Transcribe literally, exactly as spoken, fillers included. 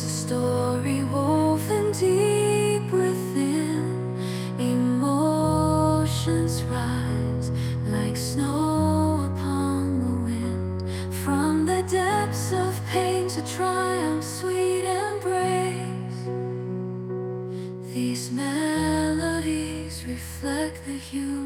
a story woven deep within. Emotions rise like snow upon the wind. From the depths of pain to triumph, sweet embrace. These melodies reflect the human